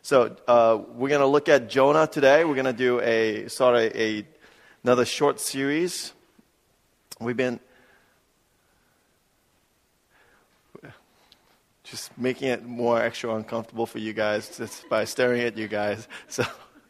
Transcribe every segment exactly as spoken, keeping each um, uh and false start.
So uh, we're going to look at Jonah today. We're going to do a sort of a another short series. We've been just making it more extra uncomfortable for you guys just by staring at you guys. So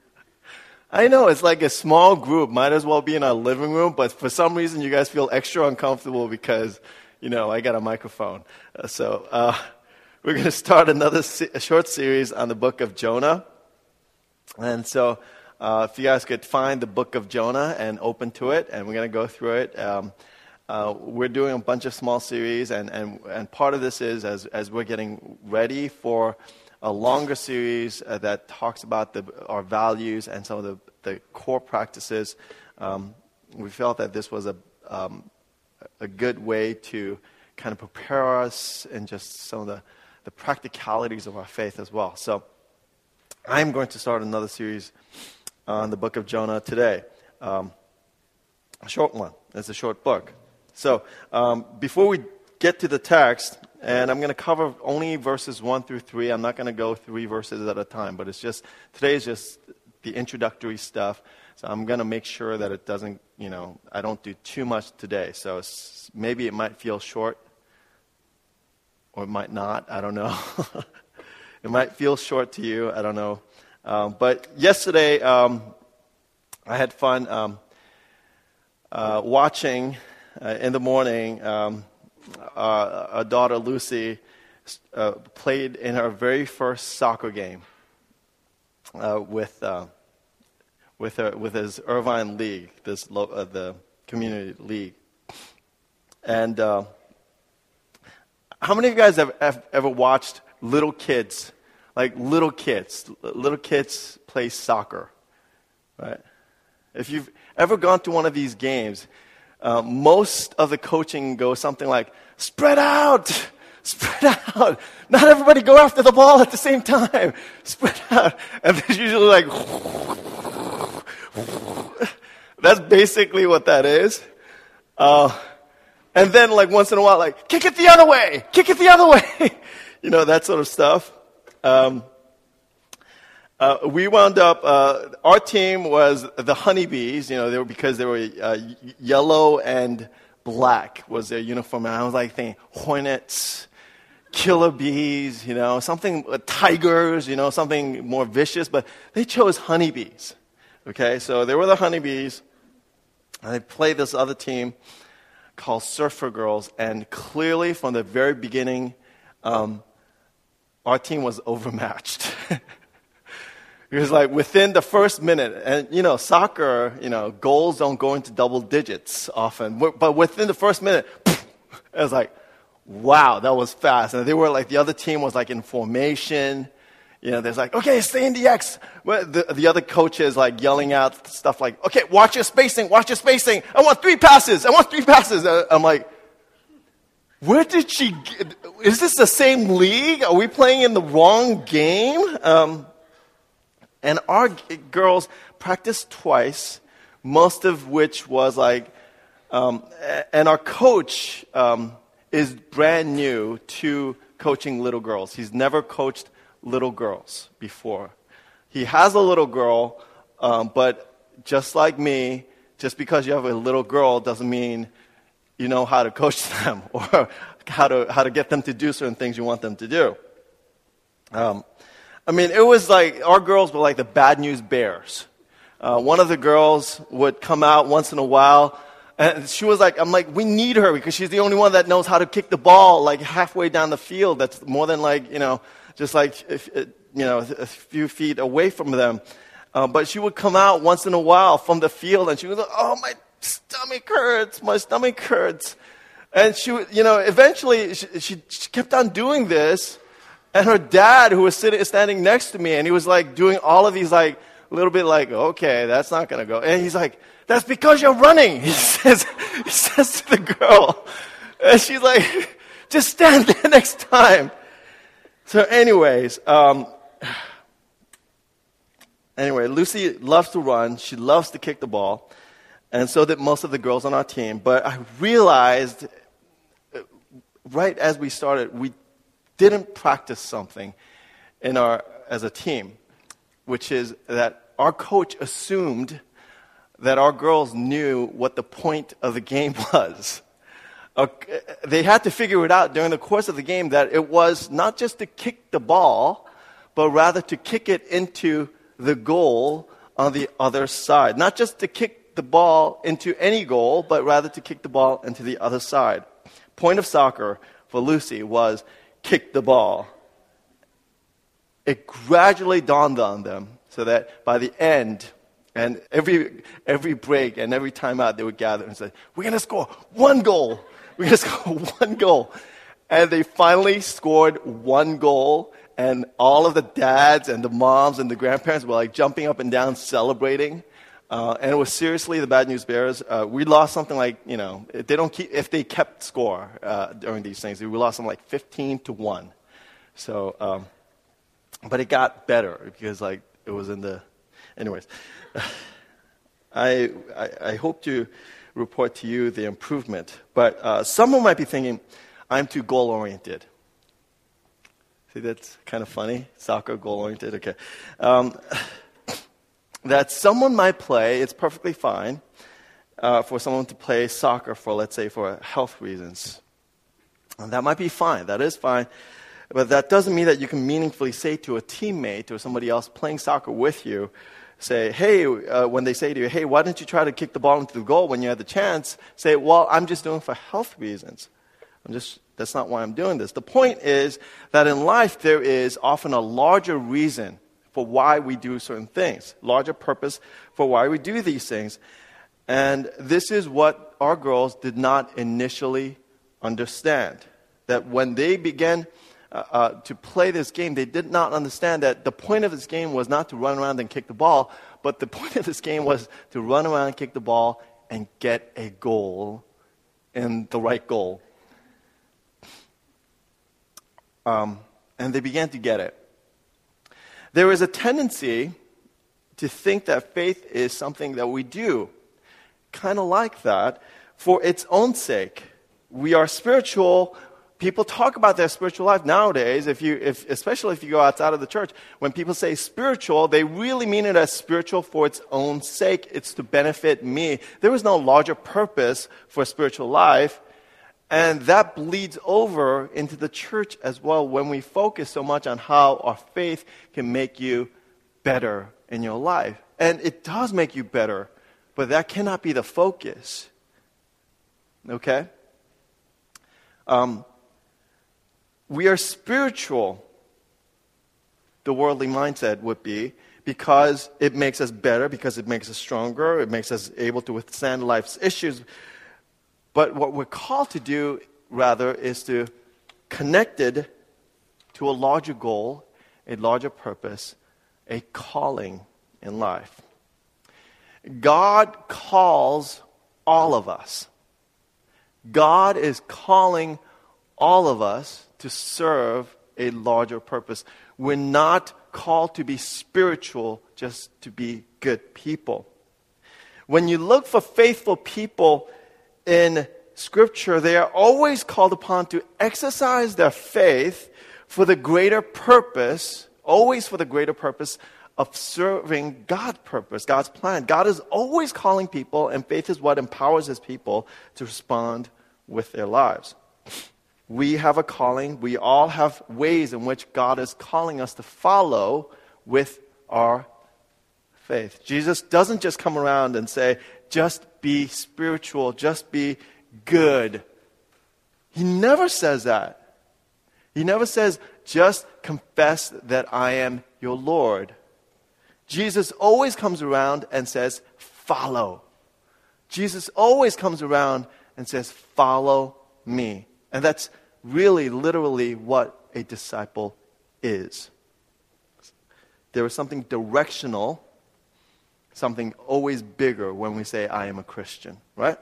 I know it's like a small group. Might as well be in our living room, but for some reason you guys feel extra uncomfortable because, you know, I got a microphone. Uh, so uh, we're going to start another se- a short series on the book of Jonah. And so uh, if you guys could find the book of Jonah and open to it, and we're going to go through it. Um, uh, we're doing a bunch of small series, and, and, and part of this is as, as we're getting ready for a longer series uh, that talks about the, our values and some of the, the core practices. Um, we felt that this was a, um, a good way to kind of prepare us in just some of the, the practicalities of our faith as well. So I'm going to start another series on the book of Jonah today. Um, a short one. It's a short book. So um, before we get to the text, and I'm going to cover only verses one through three. I'm not going to go three verses at a time, but it's just, today is just the introductory stuff. So I'm going to make sure that it doesn't, you know, I don't do too much today. So it's, maybe it might feel short, or it might not. I don't know. It might feel short to you. I don't know. Um, but yesterday, um, I had fun um, uh, watching uh, in the morning. Um, uh, our daughter Lucy uh, played in her very first soccer game uh, with uh, with her, with his Irvine League, this lo- uh, the community league. And uh, how many of you guys have, have ever watched little kids? Like little kids, little kids play soccer, right? If you've ever gone to one of these games, uh, most of the coaching goes something like, spread out, spread out. Not everybody go after the ball at the same time. Spread out. And there's usually like, that's basically what that is. Uh, and then like once in a while, like, kick it the other way, kick it the other way. You know, that sort of stuff. Um, uh, we wound up, uh, our team was the Honeybees, you know, they were, because they were uh, yellow and black was their uniform. And I was like thinking, Hornets, killer bees, you know, something, uh, tigers, you know, something more vicious. But they chose Honeybees, okay? So they were the Honeybees, and they played this other team called Surfer Girls. And clearly from the very beginning, um, our team was overmatched. It was like within the first minute, and you know, soccer, you know, goals don't go into double digits often, but within the first minute, it was like, wow, that was fast. And they were like, the other team was like in formation. You know, there's like, okay, stay in the X. The, the other coach is like yelling out stuff like, okay, watch your spacing, watch your spacing. I want three passes, I want three passes. I'm like, where did she get, is this the same league? Are we playing in the wrong game? Um, and our g- girls practiced twice, most of which was like, um, and our coach um, is brand new to coaching little girls. He's never coached little girls before. He has a little girl, um, but just like me, just because you have a little girl doesn't mean you know how to coach them or how to how to get them to do certain things you want them to do. Um, I mean, it was like our girls were like the Bad News Bears. Uh, one of the girls would come out once in a while, and she was like, "I'm like, we need her because she's the only one that knows how to kick the ball like halfway down the field. That's more than like you know, just like if, you know, a few feet away from them." Uh, but she would come out once in a while from the field, and she was like, "Oh, my stomach hurts, my stomach hurts." And she, you know, eventually she, she, she kept on doing this, and her dad, who was sitting, standing next to me, and he was like doing all of these like, a little bit like, okay, that's not gonna go. And he's like, "That's because you're running," he says, he says to the girl. And she's like, "Just stand there next time." So anyways, um, anyway, Lucy loves to run. She loves to kick the ball. And so did most of the girls on our team. But I realized right as we started, we didn't practice something in our as a team. which is that our coach assumed that our girls knew what the point of the game was. Okay, they had to figure it out during the course of the game that it was not just to kick the ball, but rather to kick it into the goal on the other side. Not just to kick the ball into any goal, but rather to kick the ball into the other side. Point of soccer for Lucy was kick the ball. It gradually dawned on them so that by the end, and every every break and every timeout, they would gather and say, we're going to score one goal. We're going to score one goal. And they finally scored one goal, and all of the dads and the moms and the grandparents were like jumping up and down celebrating. Uh, and it was seriously the Bad News Bears. Uh, we lost something like, you know, if they don't keep, if they kept score uh, during these things, we lost something like fifteen to one. So, um, but it got better because like it was in the, anyways. I, I I hope to report to you the improvement. But uh, someone might be thinking, I'm too goal oriented. See, that's kind of funny. Soccer goal oriented. Okay. Um, that someone might play, it's perfectly fine uh, for someone to play soccer for, let's say, for health reasons. And that might be fine. That is fine. But that doesn't mean that you can meaningfully say to a teammate or somebody else playing soccer with you, say, hey, uh, when they say to you, hey, why didn't you try to kick the ball into the goal when you had the chance? Say, well, I'm just doing it for health reasons. I'm just, that's not why I'm doing this. The point is that in life there is often a larger reason for why we do certain things, larger purpose for why we do these things. And this is what our girls did not initially understand. That when they began uh, uh, to play this game, they did not understand that the point of this game was not to run around and kick the ball, but the point of this game was to run around and kick the ball and get a goal, and the right goal. Um, and they began to get it. There is a tendency to think that faith is something that we do, kind of like that, for its own sake. We are spiritual. People talk about their spiritual life nowadays, if you, if, especially if you go outside of the church. When people say spiritual, they really mean it as spiritual for its own sake. It's to benefit me. There is no larger purpose for spiritual life. And that bleeds over into the church as well when we focus so much on how our faith can make you better in your life. And it does make you better, but that cannot be the focus. Okay? Um, we are spiritual, the worldly mindset would be, because it makes us better, because it makes us stronger, it makes us able to withstand life's issues. But what we're called to do, rather, is to connect it to a larger goal, a larger purpose, a calling in life. God calls all of us. God is calling all of us to serve a larger purpose. We're not called to be spiritual just to be good people. When you look for faithful people in Scripture, they are always called upon to exercise their faith for the greater purpose, always for the greater purpose of serving God's purpose, God's plan. God is always calling people, and faith is what empowers His people to respond with their lives. We have a calling. We all have ways in which God is calling us to follow with our faith. Jesus doesn't just come around and say, just be spiritual, just be good. He never says that. He never says, just confess that I am your Lord. Jesus always comes around and says, follow. Jesus always comes around and says, follow me. And that's really, literally what a disciple is. There is something directional, something always bigger when we say, I am a Christian, right?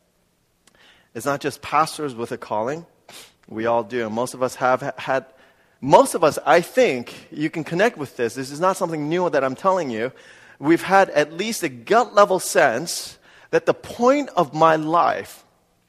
It's not just pastors with a calling. We all do. And most of us have had, most of us, I think, you can connect with this. This is not something new that I'm telling you. We've had at least a gut level sense that the point of my life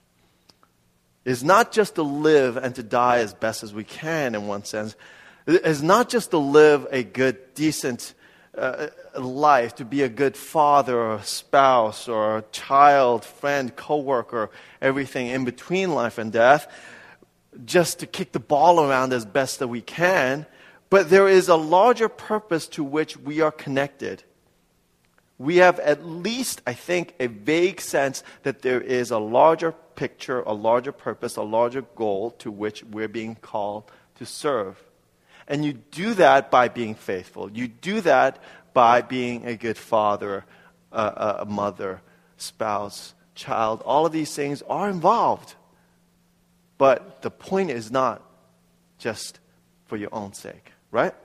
is not just to live and to die as best as we can in one sense. It's not just to live a good, decent, uh, life, to be a good father or spouse or child, friend, coworker, everything in between life and death, just to kick the ball around as best that we can. But there is a larger purpose to which we are connected. We have at least, I think, a vague sense that there is a larger picture, a larger purpose, a larger goal to which we're being called to serve. And you do that by being faithful. You do that by being a good father, a, a mother, spouse, child. All of these things are involved. But the point is not just for your own sake, right?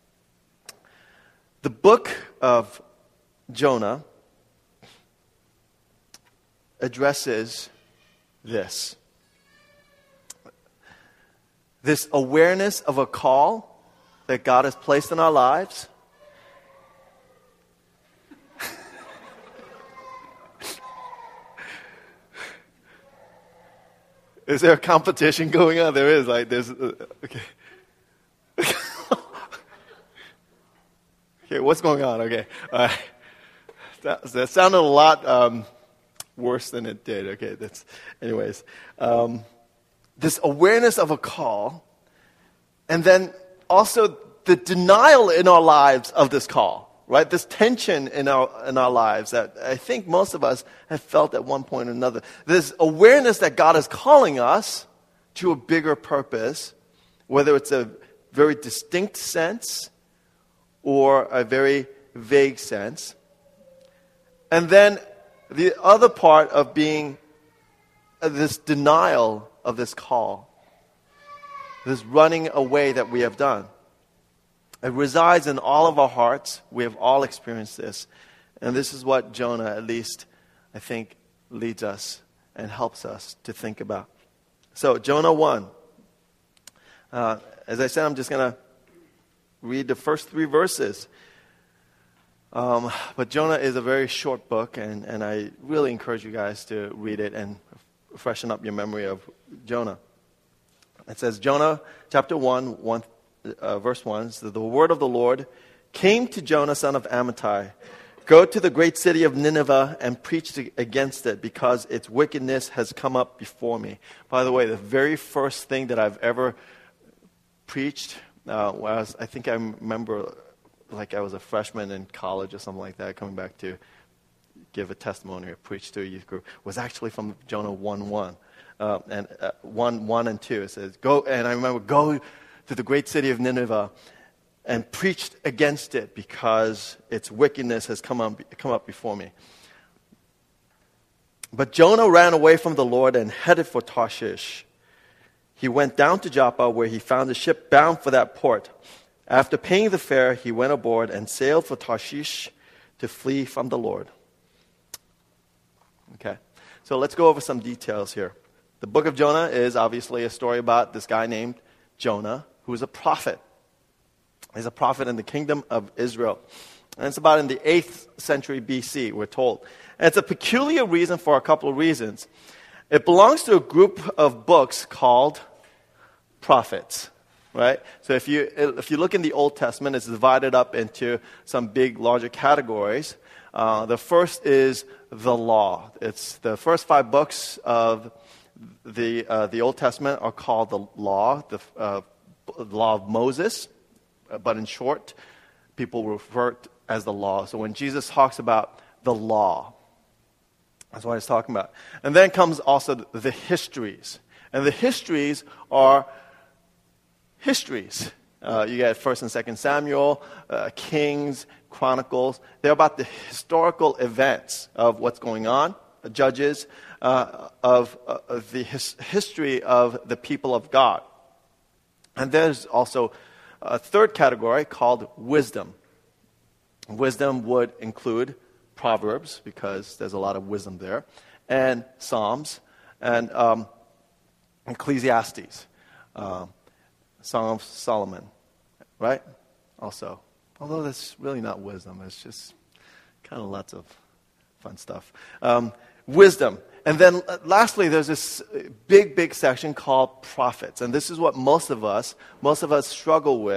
The book of Jonah addresses this. This awareness of a call that God has placed in our lives. Is there a competition going on? There is. Like, there's. Uh, okay. Okay, what's going on? Okay. Uh, that, that sounded a lot um, worse than it did. Okay, that's. Anyways, um, this awareness of a call, and then also the denial in our lives of this call. Right, this tension in our in our lives that I think most of us have felt at one point or another. This awareness that God is calling us to a bigger purpose, whether it's a very distinct sense or a very vague sense. And then the other part of being uh, this denial of this call, this running away that we have done. It resides in all of our hearts. We have all experienced this. And this is what Jonah, at least, I think, leads us and helps us to think about. So, Jonah one. Uh, as I said, I'm just going to read the first three verses. Um, but Jonah is a very short book, and, and I really encourage you guys to read it and freshen up your memory of Jonah. It says, Jonah chapter one, one Uh, verse one, so the word of the Lord came to Jonah, son of Amittai. Go to the great city of Nineveh and preach to, against it, because its wickedness has come up before me. By the way, the very first thing that I've ever preached uh, was, I think I remember, like I was a freshman in college or something like that, coming back to give a testimony or preach to a youth group, was actually from Jonah one one. Uh, and uh, one, one and two, it says, go, and I remember, go to the great city of Nineveh and preached against it, because its wickedness has come, on, come up before me. But Jonah ran away from the Lord and headed for Tarshish. He went down to Joppa, where he found a ship bound for that port. After paying the fare, he went aboard and sailed for Tarshish to flee from the Lord. Okay, so let's go over some details here. The book of Jonah is obviously a story about this guy named Jonah, who is a prophet. He's a prophet in the kingdom of Israel. And it's about in the eighth century B C, we're told. And it's a peculiar reason for a couple of reasons. It belongs to a group of books called prophets, right? So if you if you look in the Old Testament, it's divided up into some big, larger categories. Uh, the first is the law. It's the first five books of the uh, the Old Testament are called the law, the uh, The law of Moses, but in short, people refer to it as the law. So when Jesus talks about the law, that's what he's talking about. And then comes also the histories. And the histories are histories. Uh, you get First and Second Samuel, uh, Kings, Chronicles. They're about the historical events of what's going on, Judges, uh, of, uh, of the his- history of the people of God. And there's also a third category called wisdom. Wisdom would include Proverbs, because there's a lot of wisdom there, and Psalms, and um, Ecclesiastes, uh, Song of Solomon, right? Also, although that's really not wisdom, it's just kind of lots of fun stuff. Um, wisdom. And then uh, lastly, there's this big, big section called prophets. And this is what most of us, most of us struggle with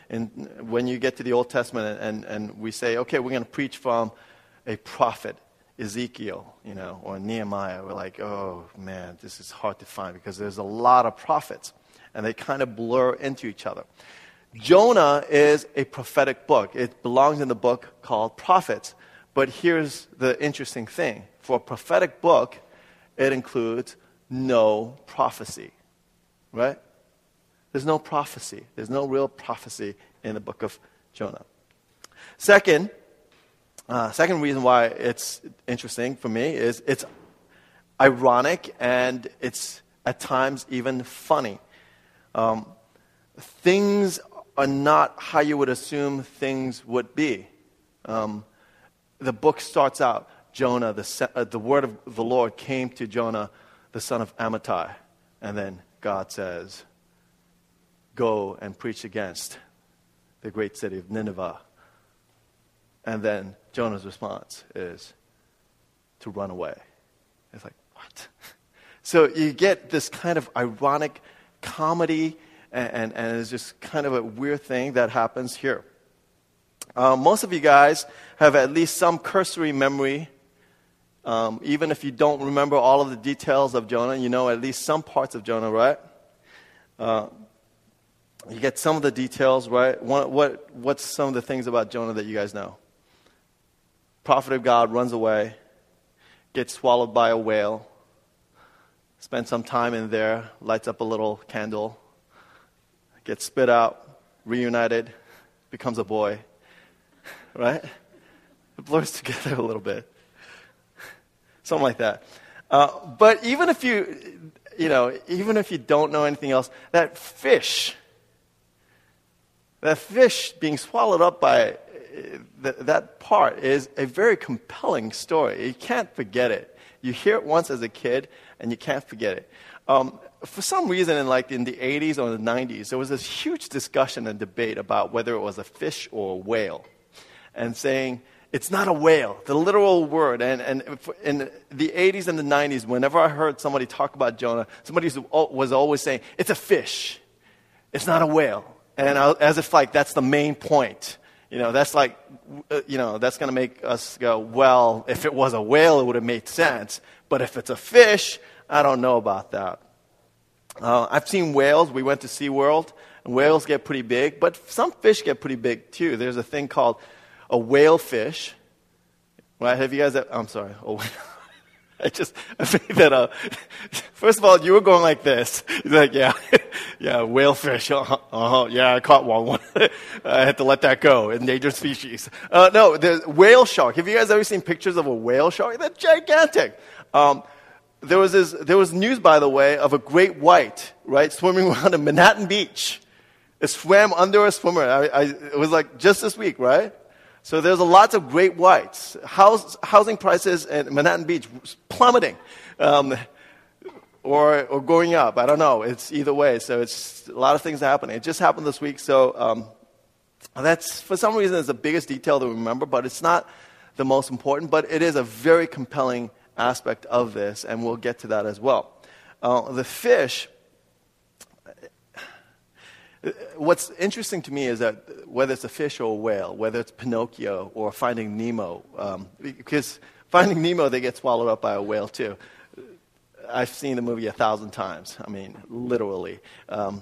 in, when you get to the Old Testament and, and we say, okay, we're going to preach from a prophet, Ezekiel, you know, or Nehemiah, we're like, oh man, this is hard to find because there's a lot of prophets and they kind of blur into each other. Jonah is a prophetic book. It belongs in the book called Prophets. But here's the interesting thing. For a prophetic book, it includes no prophecy, right? There's no prophecy. There's no real prophecy in the book of Jonah. Second, uh, second reason why it's interesting for me is it's ironic and it's at times even funny. Um, things are not how you would assume things would be. Um, the book starts out, Jonah, the, uh, the word of the Lord came to Jonah, the son of Amittai. And then God says, go and preach against the great city of Nineveh. And then Jonah's response is to run away. It's like, what? So you get this kind of ironic comedy, and, and, and it's just kind of a weird thing that happens here. Uh, most of you guys have at least some cursory memory. Um, even if you don't remember all of the details of Jonah, you know at least some parts of Jonah, right? Uh, you get some of the details, right? What, what, what's some of the things about Jonah that you guys know? Prophet of God runs away, gets swallowed by a whale, spends some time in there, lights up a little candle, gets spit out, reunited, becomes a boy, right? It blurs together a little bit. Something like that. Uh, but even if you, you know, even if you don't know anything else, that fish, that fish being swallowed up by th- that part is a very compelling story. You can't forget it. You hear it once as a kid, and you can't forget it. Um, for some reason, in like in the eighties or the nineties, there was this huge discussion and debate about whether it was a fish or a whale, and saying it's not a whale, the literal word. And, and in the eighties and the nineties, whenever I heard somebody talk about Jonah, somebody was always saying, it's a fish. It's not a whale. And I, as if like that's the main point. You know, that's like, you know, that's going to make us go, well, if it was a whale, it would have made sense. But if it's a fish, I don't know about that. Uh, I've seen whales. We went to SeaWorld, and whales get pretty big. But some fish get pretty big, too. There's a thing called a whale fish, right? Have you guys? Ever, I'm sorry. Oh, I just I made that up. First of all, you were going like this. You're like, yeah, yeah, whale fish. Uh-huh, uh-huh. Yeah, I caught one. I had to let that go. Endangered species. Uh, no, the whale shark. Have you guys ever seen pictures of a whale shark? They're gigantic. Um, there was this, there was news, by the way, of a great white, right, swimming around in Manhattan Beach. It swam under a swimmer. I, I, it was like just this week, right? So there's a lots of great whites. House, housing prices at Manhattan Beach plummeting, um, or or going up. I don't know. It's either way. So it's a lot of things happening. It just happened this week. So um, that's for some reason it's the biggest detail to remember, but it's not the most important. But it is a very compelling aspect of this, and we'll get to that as well. Uh, the fish. What's interesting to me is that whether it's a fish or a whale, whether it's Pinocchio or Finding Nemo, um, because Finding Nemo, they get swallowed up by a whale too. I've seen the movie a thousand times. I mean, literally. Um,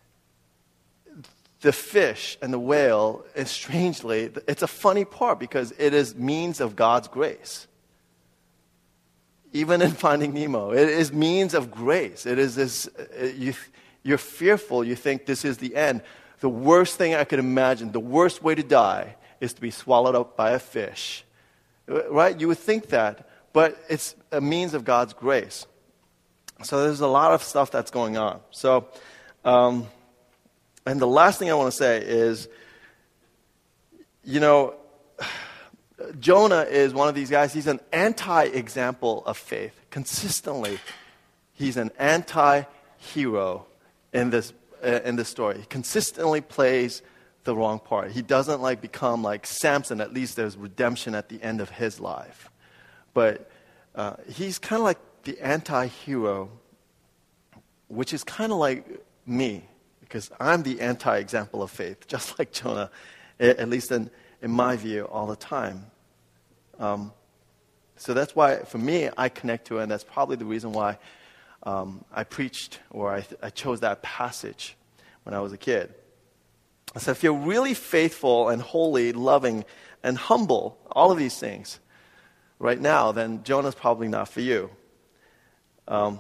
the fish and the whale, and strangely, it's a funny part because it is means of God's grace. Even in Finding Nemo, it is means of grace. It is this, you, you're fearful, you think this is the end. The worst thing I could imagine, the worst way to die is to be swallowed up by a fish. Right? You would think that, but it's a means of God's grace. So there's a lot of stuff that's going on. So, um, and the last thing I want to say is, you know, Jonah is one of these guys. He's an anti-example of faith. Consistently, he's an anti-hero in this uh, in this story. He consistently plays the wrong part. He doesn't like become like Samson. At least there's redemption at the end of his life. But uh, he's kind of like the anti-hero, which is kind of like me. because I'm the anti-example of faith, just like Jonah, at least in, in my view, all the time. Um, so that's why, for me, I connect to it, and that's probably the reason why um, I preached, or I, I chose that passage when I was a kid. So if you're really faithful and holy, loving, and humble, all of these things, right now, then Jonah's probably not for you. Um,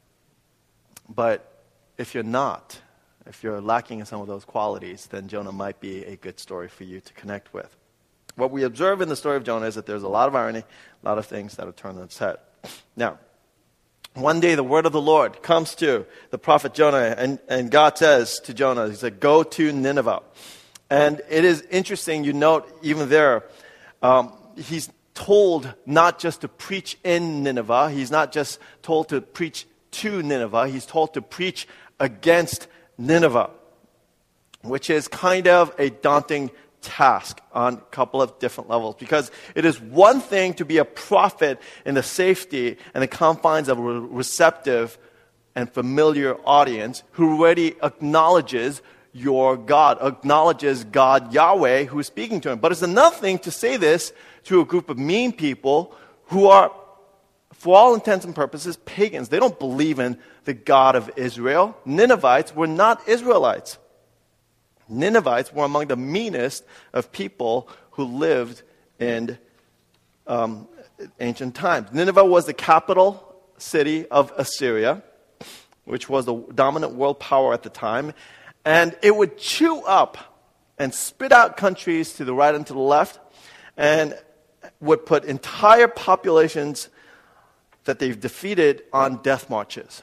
but if you're not, if you're lacking in some of those qualities, then Jonah might be a good story for you to connect with. What we observe in the story of Jonah is that there's a lot of irony, a lot of things that are turned on its head. Now, one day the word of the Lord comes to the prophet Jonah, and, and God says to Jonah, he said, go to Nineveh. And it is interesting, you note even there, um, he's told not just to preach in Nineveh, he's not just told to preach to Nineveh, he's told to preach against Nineveh, which is kind of a daunting task on a couple of different levels, because it is one thing to be a prophet in the safety and the confines of a receptive and familiar audience who already acknowledges your God, acknowledges God Yahweh who is speaking to him. But it's another thing to say this to a group of mean people who are, for all intents and purposes, pagans. They don't believe in the God of Israel. Ninevites were not Israelites. Ninevites were among the meanest of people who lived in um, ancient times. Nineveh was the capital city of Assyria, which was the dominant world power at the time. And it would chew up and spit out countries to the right and to the left, and would put entire populations that they've defeated on death marches.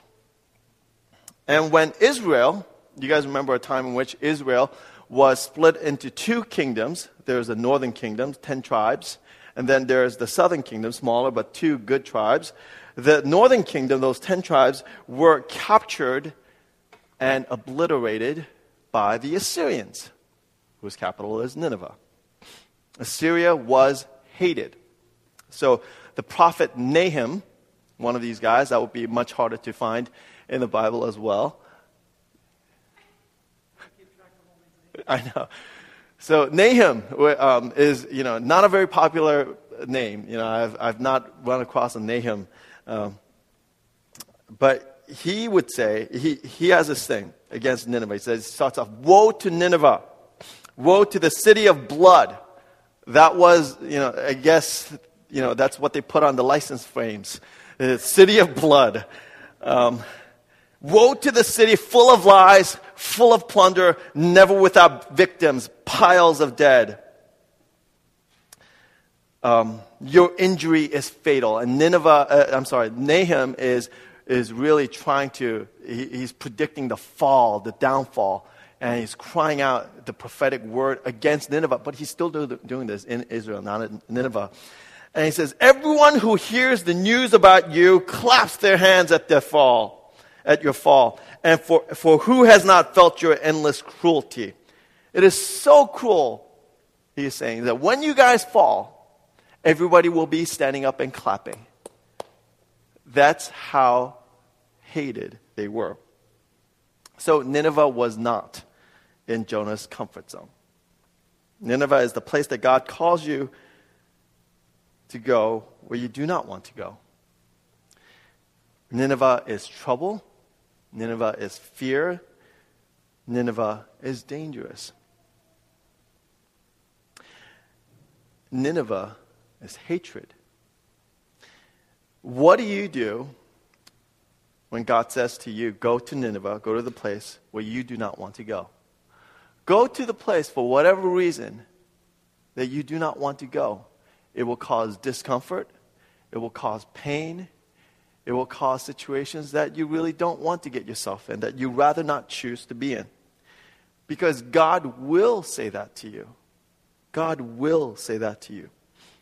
And when Israel, you guys remember a time in which Israel was split into two kingdoms. There's the northern kingdom, ten tribes, and then there's the southern kingdom, smaller but two good tribes. The northern kingdom, those ten tribes, were captured and obliterated by the Assyrians, whose capital is Nineveh. Assyria was hated. So the prophet Nahum, one of these guys, that would be much harder to find in the Bible as well. I know. So Nahum um, is, you know, not a very popular name. You know, I've I've not run across a Nahum, um, but he would say he he has this thing against Nineveh. He says, he starts off, "Woe to Nineveh! Woe to the city of blood!" That was, you know, I guess, you know, that's what they put on the license frames. The city of blood. Um, Woe to the city full of lies, full of plunder, never without victims, piles of dead. Um, your injury is fatal. And Nineveh, uh, I'm sorry, Nahum is is really trying to, he, he's predicting the fall, the downfall, and he's crying out the prophetic word against Nineveh, but he's still do, doing this in Israel, not in Nineveh. And he says, everyone who hears the news about you claps their hands at their fall, at your fall. And for, for who has not felt your endless cruelty? It is so cruel, he is saying, that when you guys fall, everybody will be standing up and clapping. That's how hated they were. So Nineveh was not in Jonah's comfort zone. Nineveh is the place that God calls you to go where you do not want to go. Nineveh is trouble. Nineveh is fear. Nineveh is dangerous. Nineveh is hatred. What do you do when God says to you, go to Nineveh, go to the place where you do not want to go? Go to the place for whatever reason that you do not want to go. It will cause discomfort. It will cause pain. It will cause situations that you really don't want to get yourself in, that you rather not choose to be in. Because God will say that to you. God will say that to you.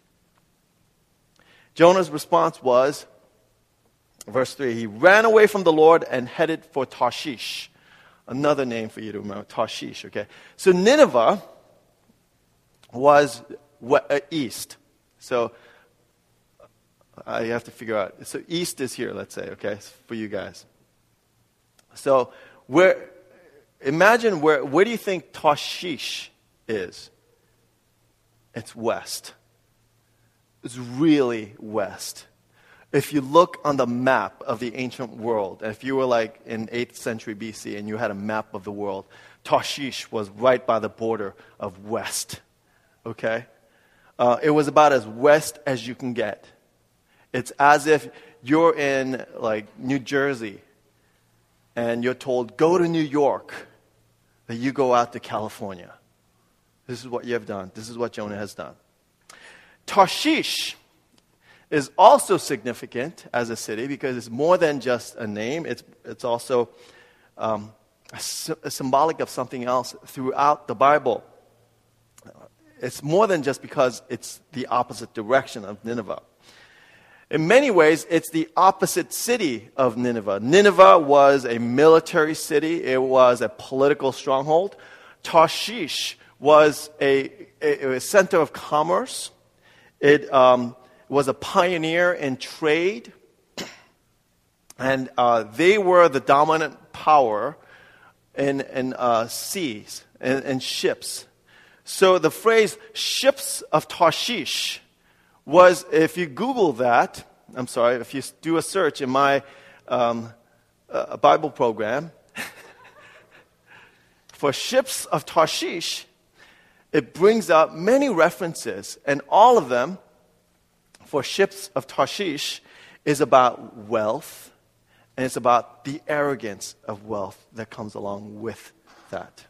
Jonah's response was, verse three, he ran away from the Lord and headed for Tarshish. Another name for you to remember, Tarshish, okay? So Nineveh was east. So I have to figure out. So east is here, let's say, okay, for you guys. So where imagine where, where do you think Tarshish is? It's west. It's really west. If you look on the map of the ancient world, if you were like in eighth century B C and you had a map of the world, Tarshish was right by the border of west. Okay? Uh, it was about as west as you can get. It's as if you're in like New Jersey and you're told, go to New York, that you go out to California. This is what you have done. This is what Jonah has done. Tarshish is also significant as a city because it's more than just a name. It's, it's also um, a, a symbolic of something else throughout the Bible. It's more than just because it's the opposite direction of Nineveh. In many ways, it's the opposite city of Nineveh. Nineveh was a military city. It was a political stronghold. Tarshish was a, a, a center of commerce. It um, was a pioneer in trade. And uh, they were the dominant power in, in uh, seas and, and ships. So the phrase ships of Tarshish was, if you Google that, I'm sorry, if you do a search in my um, uh, Bible program, for ships of Tarshish, it brings up many references, and all of them, for ships of Tarshish, is about wealth, and it's about the arrogance of wealth that comes along with that.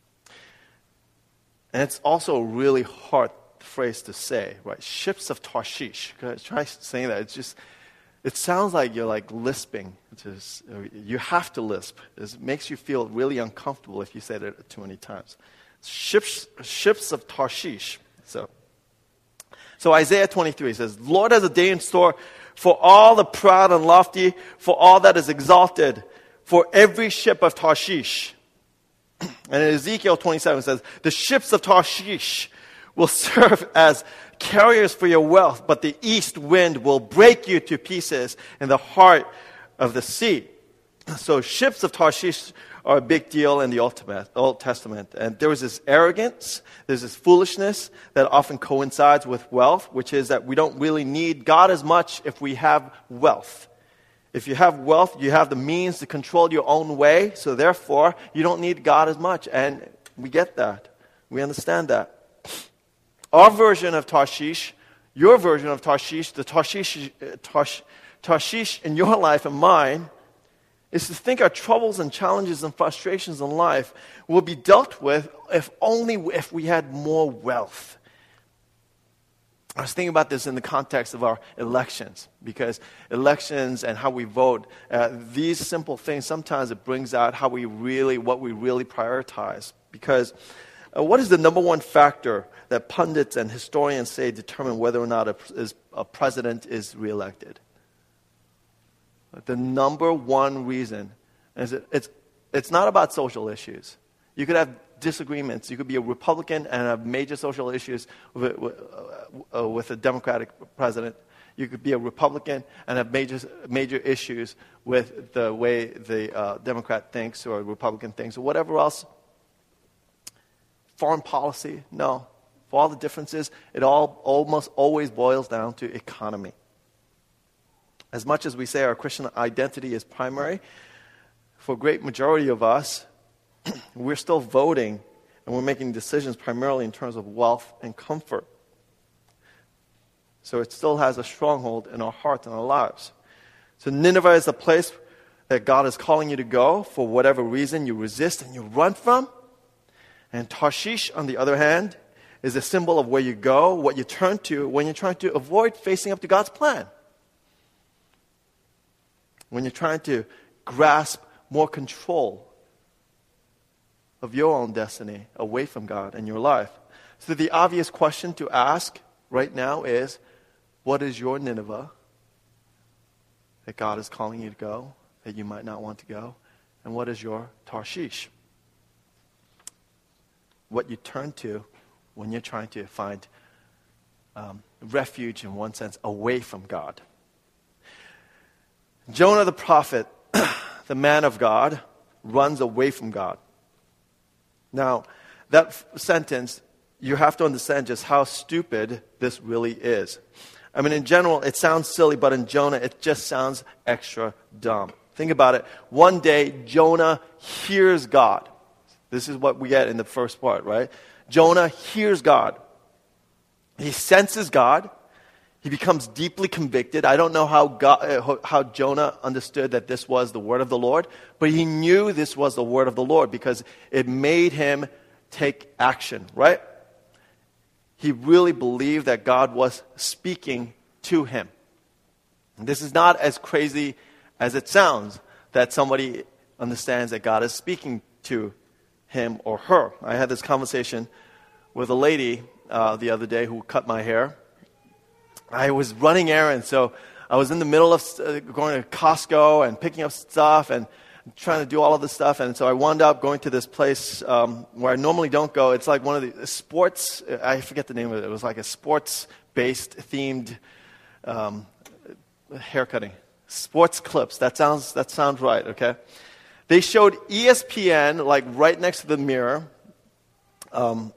And it's also a really hard phrase to say, right? Ships of Tarshish. Try saying that. It's just, it sounds like you're like lisping. It's just, you have to lisp. It makes you feel really uncomfortable if you say that too many times. Ships, ships of Tarshish. So, so Isaiah twenty-three says, Lord has a day in store for all the proud and lofty, for all that is exalted, for every ship of Tarshish. And in Ezekiel twenty-seven it says, the ships of Tarshish will serve as carriers for your wealth, but the east wind will break you to pieces in the heart of the sea. So ships of Tarshish are a big deal in the Old Testament. And there was this arrogance, there's this foolishness that often coincides with wealth, which is that we don't really need God as much if we have wealth. If you have wealth, you have the means to control your own way, so therefore, you don't need God as much. And we get that. We understand that. Our version of Tarshish, your version of Tarshish, the Tarshish, Tarsh, Tarshish in your life and mine, is to think our troubles and challenges and frustrations in life will be dealt with if only if we had more wealth. I was thinking about this in the context of our elections, because elections and how we vote, uh, these simple things, sometimes it brings out how we really, what we really prioritize. Because uh, what is the number one factor that pundits and historians say determine whether or not a, is, a president is reelected? The number one reason is that it's, it's not about social issues. You could have disagreements. You could be a Republican and have major social issues with, with, uh, with a Democratic president. You could be a Republican and have major major issues with the way the uh, Democrat thinks or a Republican thinks or whatever else. Foreign policy, no. For all the differences, it all almost always boils down to economy. As much as we say our Christian identity is primary, for a great majority of us, we're still voting and we're making decisions primarily in terms of wealth and comfort. So it still has a stronghold in our hearts and our lives. So Nineveh is the place that God is calling you to go for whatever reason you resist and you run from. And Tarshish, on the other hand, is a symbol of where you go, what you turn to when you're trying to avoid facing up to God's plan. When you're trying to grasp more control of your own destiny away from God and your life. So the obvious question to ask right now is, what is your Nineveh that God is calling you to go, that you might not want to go? And what is your Tarshish? What you turn to when you're trying to find um, refuge, in one sense, away from God. Jonah the prophet, the man of God, runs away from God. Now, that f- sentence, you have to understand just how stupid this really is. I mean, in general, it sounds silly, but in Jonah, it just sounds extra dumb. Think about it. One day, Jonah hears God. This is what we get in the first part, right? Jonah hears God. He senses God. He becomes deeply convicted. I don't know how God, how Jonah understood that this was the word of the Lord, but he knew this was the word of the Lord because it made him take action, right? He really believed that God was speaking to him. And this is not as crazy as it sounds that somebody understands that God is speaking to him or her. I had this conversation with a lady uh, the other day who cut my hair. I was running errands, so I was in the middle of uh, going to Costco and picking up stuff and trying to do all of this stuff. And so I wound up going to this place um, where I normally don't go. It's like one of the sports, I forget the name of it. It was like a sports-based themed um, haircutting. Sports clips. That sounds, that sounds right, okay? They showed E S P N like right next to the mirror, um,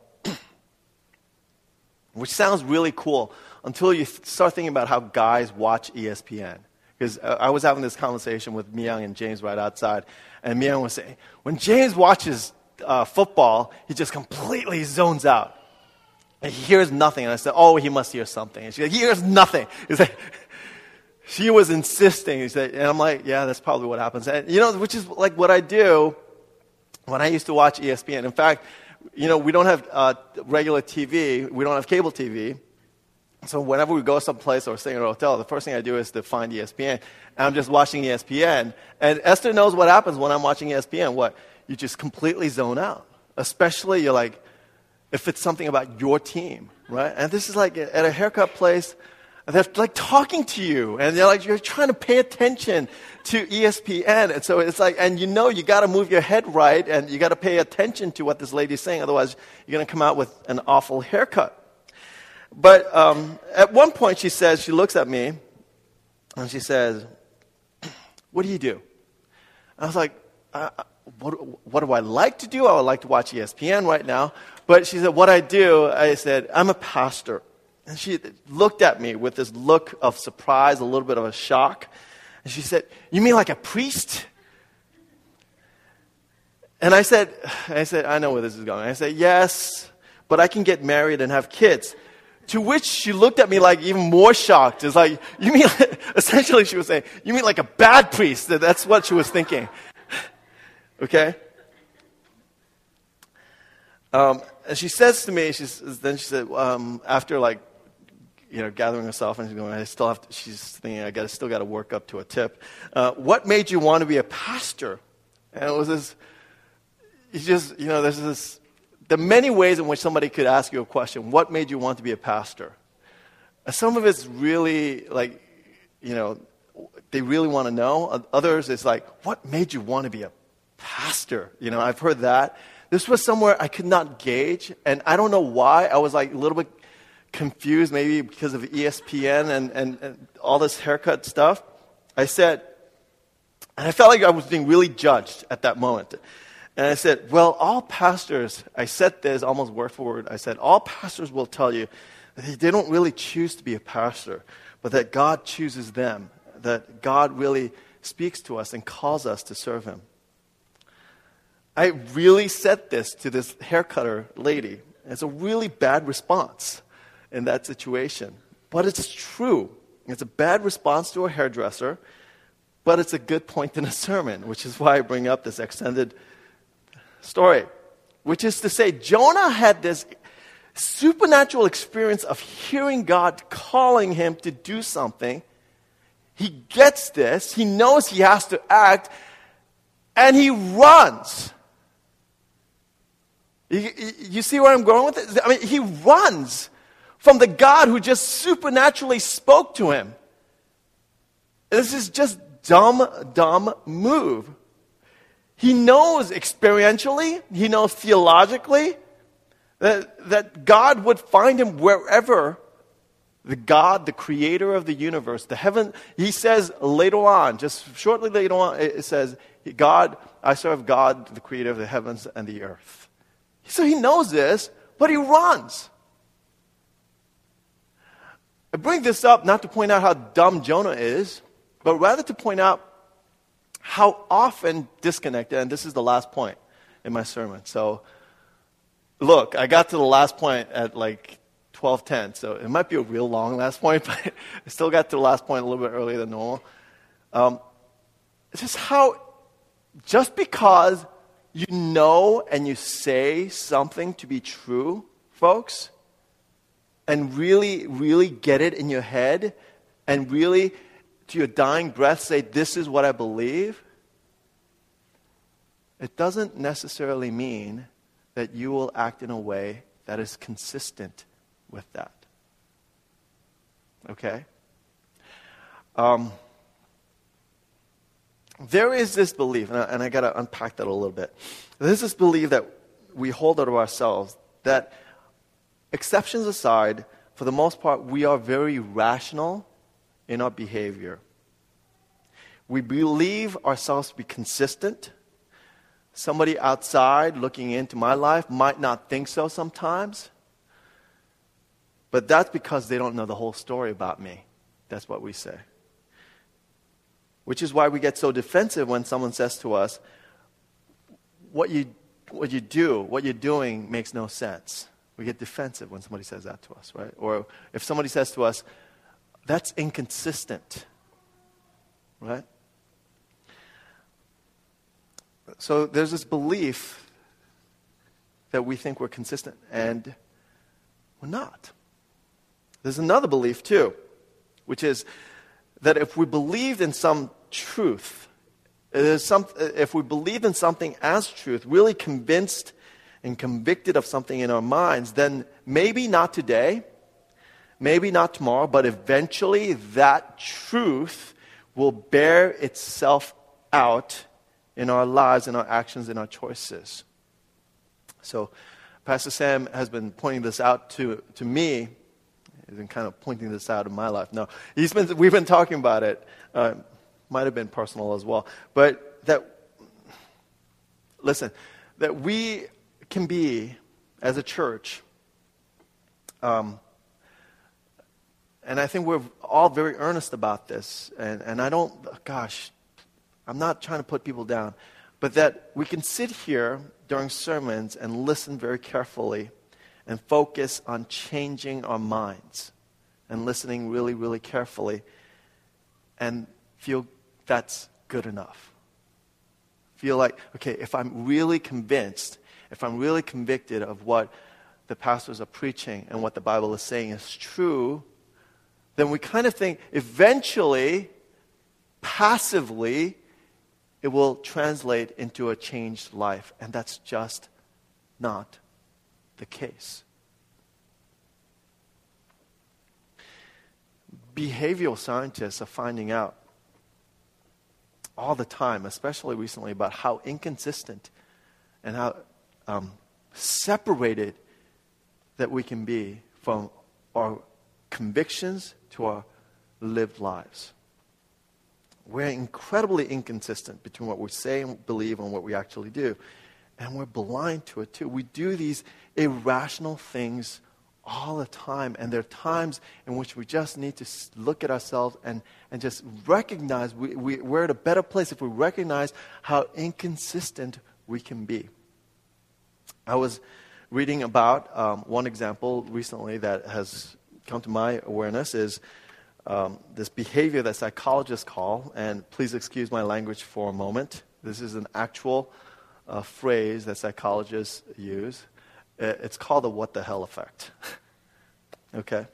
which sounds really cool until you th- start thinking about how guys watch E S P N. Because uh, I was having this conversation with Myung and James right outside, and Myung was saying, when James watches uh, football, he just completely zones out. And he hears nothing. And I said, oh, he must hear something. And she said, he hears nothing. He said, she was insisting. He said, and I'm like, yeah, that's probably what happens. And, you know, which is like what I do when I used to watch E S P N. In fact, you know, we don't have uh, regular T V. We don't have cable T V. So whenever we go someplace or stay in a hotel, the first thing I do is to find E S P N. And I'm just watching E S P N. And Esther knows what happens when I'm watching E S P N. What? You just completely zone out. Especially you're like, if it's something about your team, right? And this is like at a haircut place, they're like talking to you. And they're like, you're trying to pay attention to E S P N. And so it's like, and you know you got to move your head right and you got to pay attention to what this lady's saying. Otherwise, you're going to come out with an awful haircut. But um, at one point, she says, she looks at me, and she says, what do you do? I was like, uh, what, what do I like to do? I would like to watch E S P N right now. But she said, what I do, I said, I'm a pastor. And she looked at me with this look of surprise, a little bit of a shock. And she said, you mean like a priest? And I said, I said, I know where this is going. I said, yes, but I can get married and have kids. To which she looked at me like even more shocked. It's like, you mean, essentially she was saying, you mean like a bad priest? That's what she was thinking. Okay? Um, and she says to me, she's, then she said, um, after like, you know, gathering herself, and she's going, I still have to, she's thinking, I got still got to work up to a tip. Uh, what made you want to be a pastor? And it was this, you just, you know, there's this, there are many ways in which somebody could ask you a question. What made you want to be a pastor? Some of it's really like, you know, they really want to know. Others, it's like, what made you want to be a pastor? You know, I've heard that. This was somewhere I could not gauge, and I don't know why. I was like a little bit confused, maybe because of E S P N and, and, and all this haircut stuff. I said, and I felt like I was being really judged at that moment. And I said, well, all pastors, I said this almost word for word. I said, all pastors will tell you that they don't really choose to be a pastor, but that God chooses them, that God really speaks to us and calls us to serve him. I really said this to this haircutter lady. It's a really bad response in that situation. But it's true. It's a bad response to a hairdresser, but it's a good point in a sermon, which is why I bring up this extended story, which is to say, Jonah had this supernatural experience of hearing God calling him to do something. He gets this. He knows he has to act, and he runs. You, you see where I'm going with it? I mean, he runs from the God who just supernaturally spoke to him. This is just dumb, dumb move. He knows experientially, he knows theologically that, that God would find him wherever the God, the creator of the universe, the heaven, he says later on, just shortly later on, it says, God, I serve God, the creator of the heavens and the earth. So he knows this, but he runs. I bring this up not to point out how dumb Jonah is, but rather to point out how often disconnected, and this is the last point in my sermon. So, look, I got to the last point at like twelve ten, so it might be a real long last point, but I still got to the last point a little bit earlier than normal. Um, it's just how, just because you know and you say something to be true, folks, and really, really get it in your head, and really, to your dying breath, say, this is what I believe, it doesn't necessarily mean that you will act in a way that is consistent with that. Okay? Um, there is this belief, and I, and I got to unpack that a little bit. There's this belief that we hold out of ourselves that, exceptions aside, for the most part, we are very rational in our behavior. We believe ourselves to be consistent. Somebody outside looking into my life might not think so sometimes, but that's because they don't know the whole story about me. That's what we say. Which is why we get so defensive when someone says to us, what you, what you do, what you're doing makes no sense. We get defensive when somebody says that to us, right? Or if somebody says to us, that's inconsistent, right? So there's this belief that we think we're consistent, and we're not. There's another belief, too, which is that if we believed in some truth, some, if we believed in something as truth, really convinced and convicted of something in our minds, then maybe not today, maybe not tomorrow, but eventually that truth will bear itself out in our lives, in our actions, in our choices. So Pastor Sam has been pointing this out to, to me. He's been kind of pointing this out in my life. No, he's been, we've been talking about it. Uh, might have been personal as well. But that, listen, that we can be, as a church, um, and I think we're all very earnest about this, and, and I don't, gosh, I'm not trying to put people down, but that we can sit here during sermons and listen very carefully and focus on changing our minds and listening really, really carefully and feel that's good enough. Feel like, okay, if I'm really convinced, if I'm really convicted of what the pastors are preaching and what the Bible is saying is true, then we kind of think eventually, passively, it will translate into a changed life. And that's just not the case. Behavioral scientists are finding out all the time, especially recently, about how inconsistent and how um, separated that we can be from our convictions to our lived lives. We're incredibly inconsistent between what we say and believe and what we actually do. And we're blind to it too. We do these irrational things all the time. And there are times in which we just need to look at ourselves and, and just recognize we, we, we're at a better place if we recognize how inconsistent we can be. I was reading about um, one example recently that has come to my awareness is um, this behavior that psychologists call, and please excuse my language for a moment. This is an actual uh, phrase that psychologists use. It's called the what the hell effect. Okay?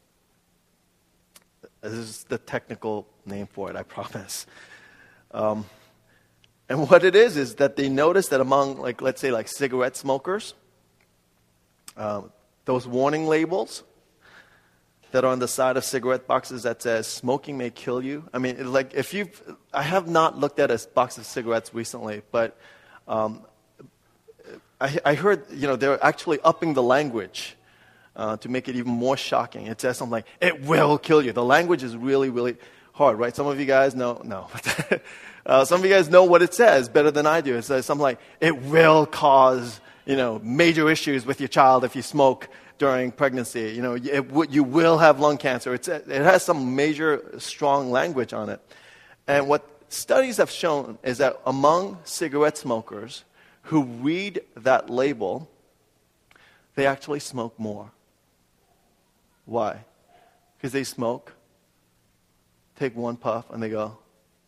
This is the technical name for it, I promise. Um, and what it is is that they notice that among, like, let's say, like cigarette smokers, um, those warning labels that are on the side of cigarette boxes that says smoking may kill you. I mean, like if you, I have not looked at a box of cigarettes recently, but um, I, I heard, you know, they're actually upping the language uh, to make it even more shocking. It says something like, it will kill you. The language is really, really hard, right? Some of you guys know, no. uh, some of you guys know what it says better than I do. It says something like, it will cause you know, major issues with your child if you smoke during pregnancy. You know, it, you will have lung cancer. It's, it has some major, strong language on it. And what studies have shown is that among cigarette smokers who read that label, they actually smoke more. Why? Because they smoke, take one puff, and they go,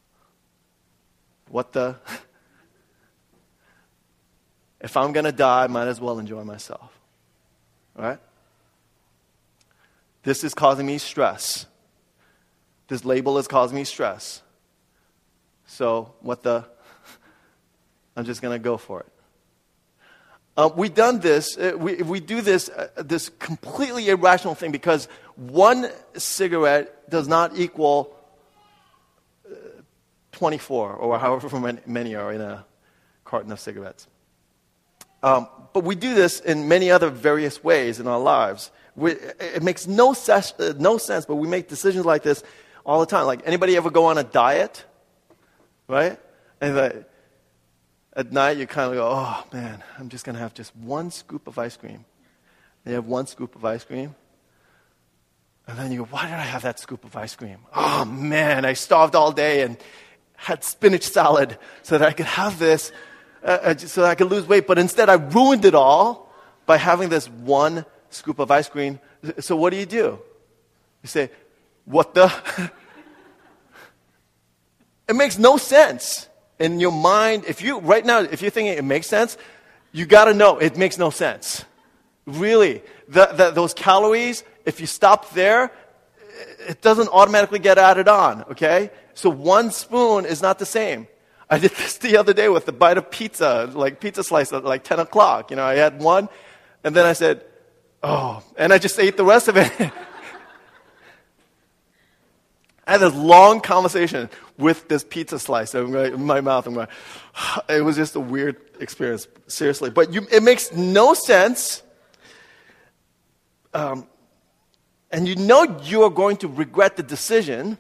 what the? If I'm going to die, I might as well enjoy myself. Right? This is causing me stress. This label is causing me stress. So, what the? I'm just going to go for it. Uh, we've done this, uh, we, we do this, uh, this completely irrational thing because one cigarette does not equal uh, twenty-four, or however many, many are in a carton of cigarettes. Um, but we do this in many other various ways in our lives. We, it makes no, ses- uh, no sense, but we make decisions like this all the time. Like, anybody ever go on a diet? Right? And the, at night, you kind of go, oh, man, I'm just going to have just one scoop of ice cream. And you have one scoop of ice cream. And then you go, why did I have that scoop of ice cream? Oh, man, I starved all day and had spinach salad so that I could have this, uh, so that I could lose weight. But instead, I ruined it all by having this one scoop of ice cream. So what do you do? You say, what the? It makes no sense. In your mind, if you, right now, if you're thinking it makes sense, you got to know it makes no sense. Really. The, the, those calories, if you stop there, it doesn't automatically get added on, okay? So one spoon is not the same. I did this the other day with the bite of pizza, like pizza slice at like ten o'clock. You know, I had one, and then I said, oh, and I just ate the rest of it. I had this long conversation with this pizza slice in my mouth. I'm going, it was just a weird experience, seriously. But you, it makes no sense. Um, and you know you are going to regret the decision,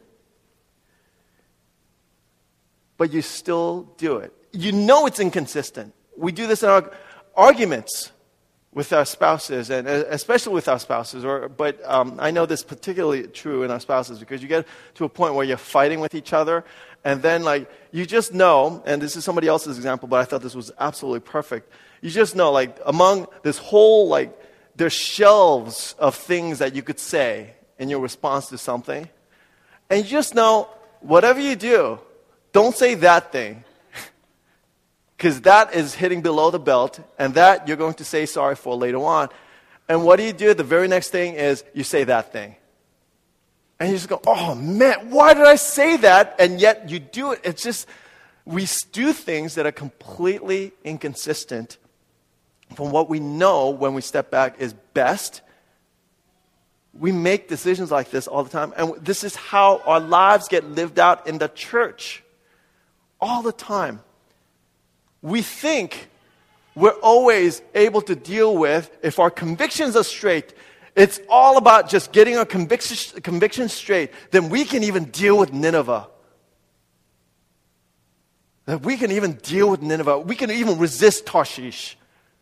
but you still do it. You know it's inconsistent. We do this in our arguments with our spouses, and especially with our spouses. Or, but um, I know this particularly true in our spouses because you get to a point where you're fighting with each other, and then like you just know. And this is somebody else's example, but I thought this was absolutely perfect. You just know, like among this whole like there's shelves of things that you could say in your response to something, and you just know whatever you do, don't say that thing. Because that is hitting below the belt, and that you're going to say sorry for later on. And what do you do? The very next thing is you say that thing. And you just go, oh man, why did I say that? And yet you do it. It's just, we do things that are completely inconsistent from what we know when we step back is best. We make decisions like this all the time. And this is how our lives get lived out in the church. All the time. We think we're always able to deal with, if our convictions are straight, it's all about just getting our conviction, convictions straight, then we can even deal with Nineveh. That we can even deal with Nineveh. We can even resist Tarshish.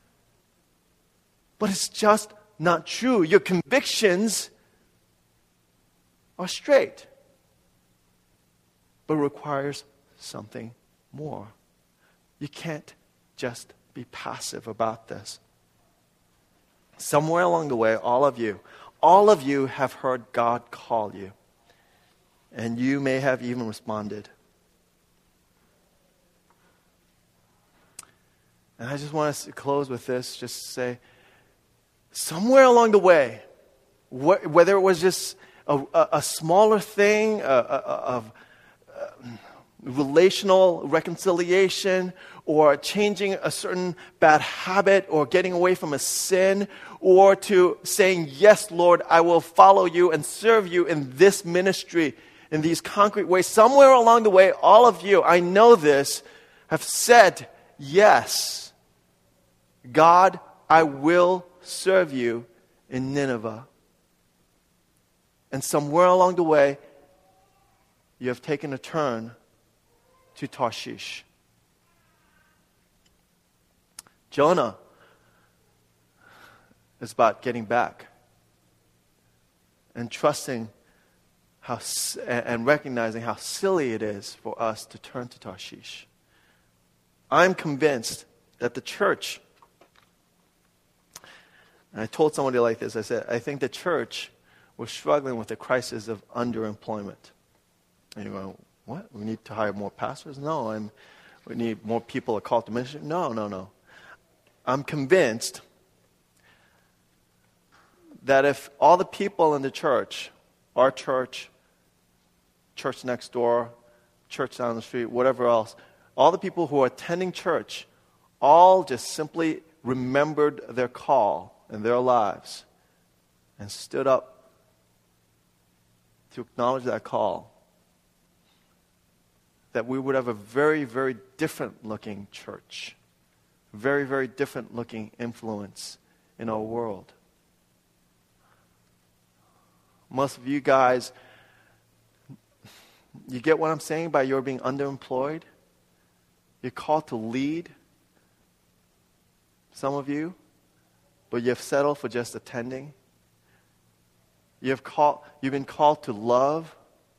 But it's just not true. Your convictions are straight, but requires something more. You can't just be passive about this. Somewhere along the way, all of you, all of you have heard God call you. And you may have even responded. And I just want to close with this, just to say, somewhere along the way, wh- whether it was just a, a, a smaller thing, of relational reconciliation, or changing a certain bad habit, or getting away from a sin, or to saying, yes, Lord, I will follow you and serve you in this ministry, in these concrete ways. Somewhere along the way, all of you, I know this, have said, yes, God, I will serve you in Nineveh. And somewhere along the way, you have taken a turn to Tarshish. Jonah It's about getting back and trusting how and recognizing how silly it is for us to turn to Tarshish. I'm convinced that the church, and I told somebody like this, I said, I think the church was struggling with the crisis of underemployment. And you go, what? We need to hire more pastors? No, I'm, we need more people called to ministry? No, no, no. I'm convinced that if all the people in the church, our church, church next door, church down the street, whatever else, all the people who are attending church, all just simply remembered their call in their lives and stood up to acknowledge that call, that we would have a very, very different looking church, very, very different looking influence in our world. Most of you guys, you get what I'm saying by your being underemployed? You're called to lead, some of you, but you've settled for just attending. You've, called, you've been called to love,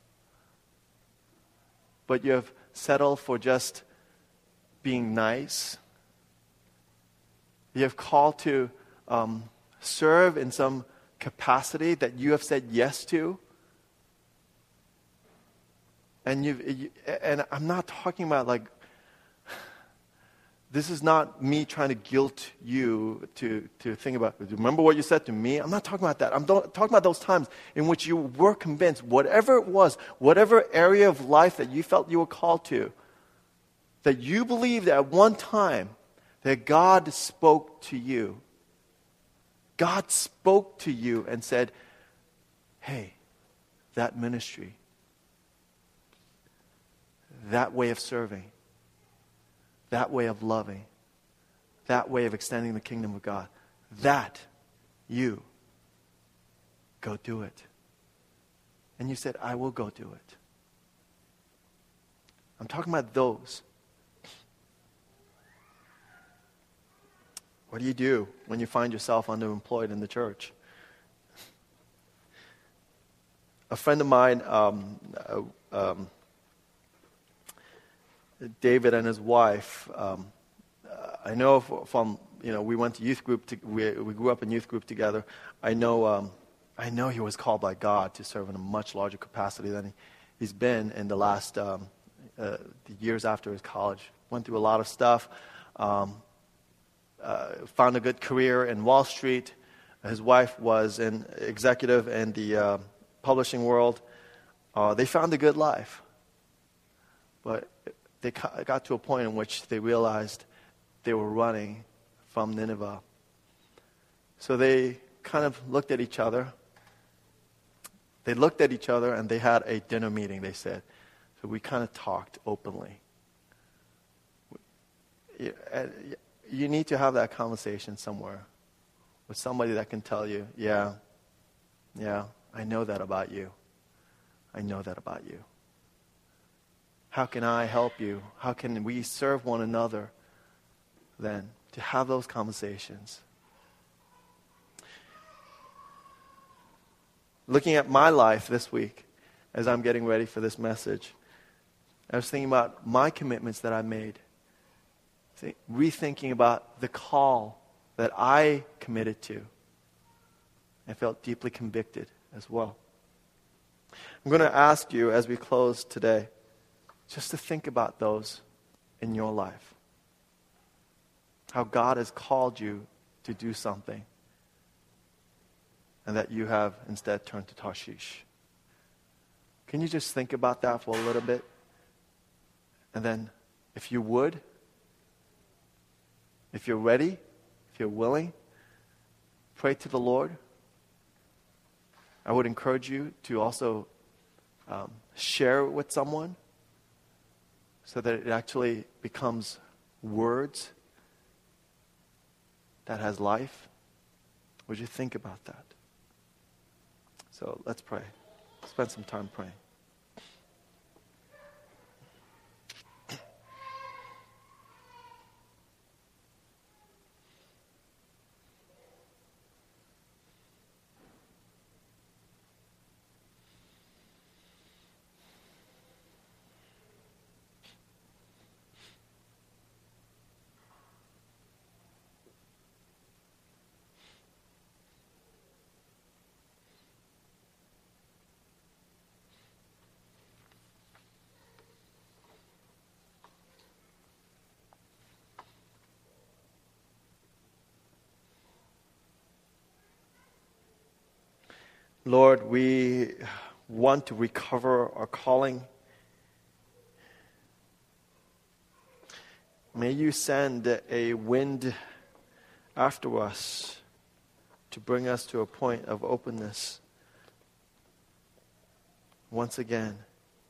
but you've settled for just being nice. You've called to um, serve in some capacity that you have said yes to. And you've, you, and I'm not talking about like, this is not me trying to guilt you to, to think about, remember what you said to me? I'm not talking about that. I'm talking about those times in which you were convinced, whatever it was, whatever area of life that you felt you were called to, that you believed at one time that God spoke to you. God spoke to you and said, hey, that ministry, that way of serving, that way of loving, that way of extending the kingdom of God, that you go do it. And you said, I will go do it. I'm talking about those. What do you do when you find yourself underemployed in the church? A friend of mine, um, uh, um, David and his wife, um, uh, I know from, you know, we went to youth group, to, we, we grew up in youth group together. I know um, I know he was called by God to serve in a much larger capacity than he, he's been in the last um, uh, the years after his college. Went through a lot of stuff. Um, Uh, found a good career in Wall Street. His wife was an executive in the uh, publishing world. Uh, they found a good life. But they ca- got to a point in which they realized they were running from Nineveh. So they kind of looked at each other. They looked at each other and they had a dinner meeting, they said. So we kind of talked openly. Yeah, you need to have that conversation somewhere with somebody that can tell you, yeah, yeah, I know that about you. I know that about you. How can I help you? How can we serve one another then? To have those conversations. Looking at my life this week as I'm getting ready for this message, I was thinking about my commitments that I made. Rethinking about the call that I committed to. I felt deeply convicted as well. I'm going to ask you as we close today just to think about those in your life. How God has called you to do something and that you have instead turned to Tarshish. Can you just think about that for a little bit? And then, if you would, if you're ready, if you're willing, pray to the Lord. I would encourage you to also um, share it with someone so that it actually becomes words that has life. Would you think about that? So let's pray. Spend some time praying. Lord, we want to recover our calling. May you send a wind after us to bring us to a point of openness once again.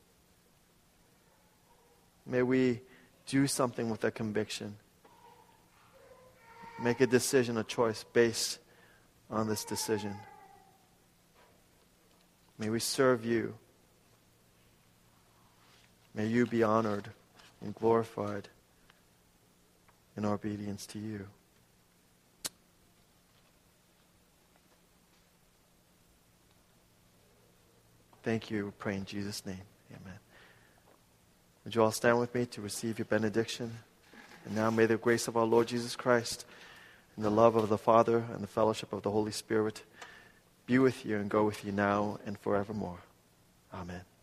May we do something with that conviction. Make a decision, a choice based on this decision. May we serve you. May you be honored and glorified in our obedience to you. Thank you. We pray in Jesus' name. Amen. Would you all stand with me to receive your benediction? And now may the grace of our Lord Jesus Christ and the love of the Father and the fellowship of the Holy Spirit be with you and go with you now and forevermore. Amen.